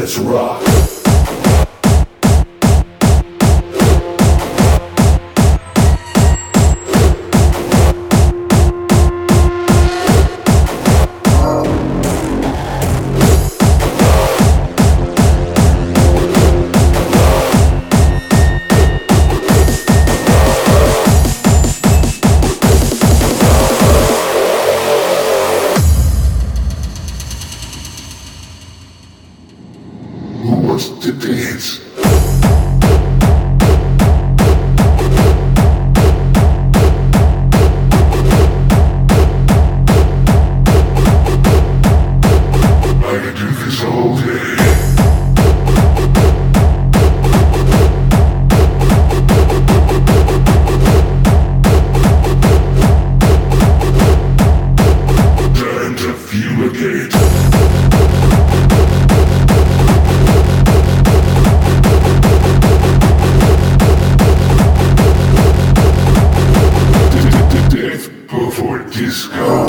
Let's rock. Who wants to dance? I could do this all day. Time to fumigate. Before disco.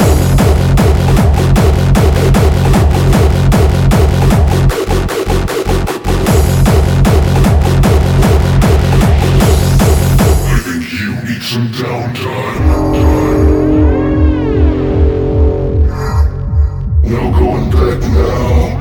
I think you need some downtime. No going back now.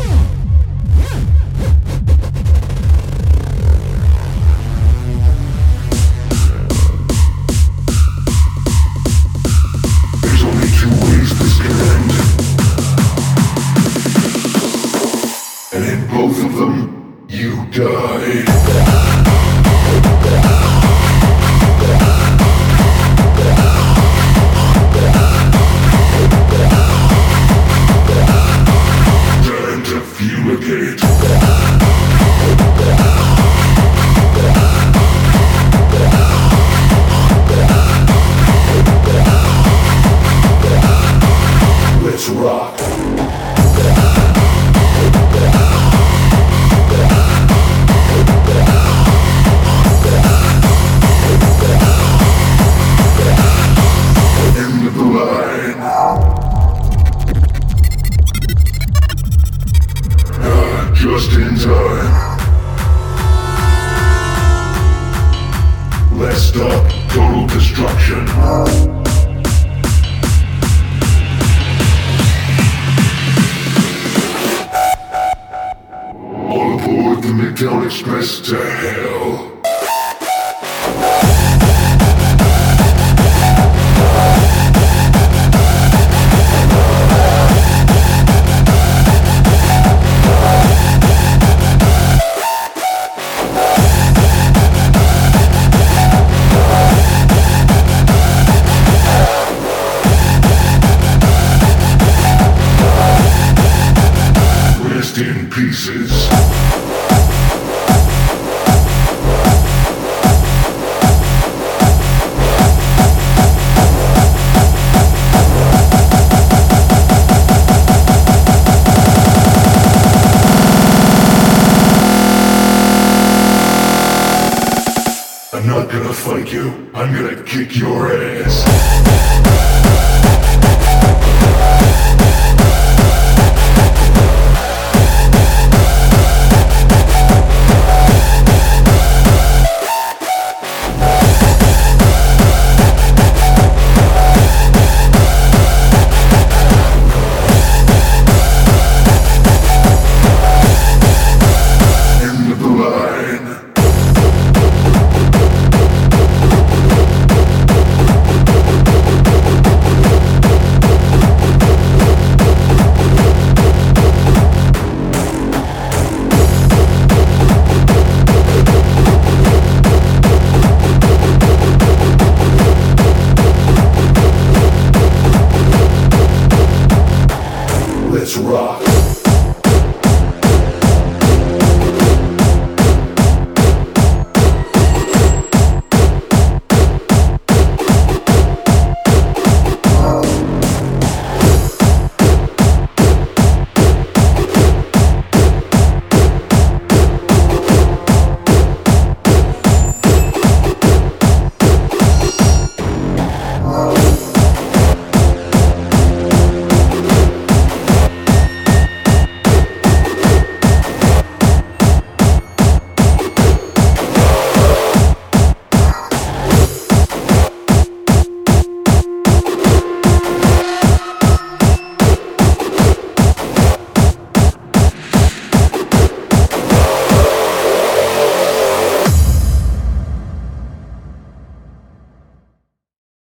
And in both of them, you die. Time to fumigate. Let's rock. End of the line. Just in time. Last stop, total destruction. All aboard the Midtown Express to hell. Rest in pieces. I'm not gonna fight you. I'm gonna kick your ass.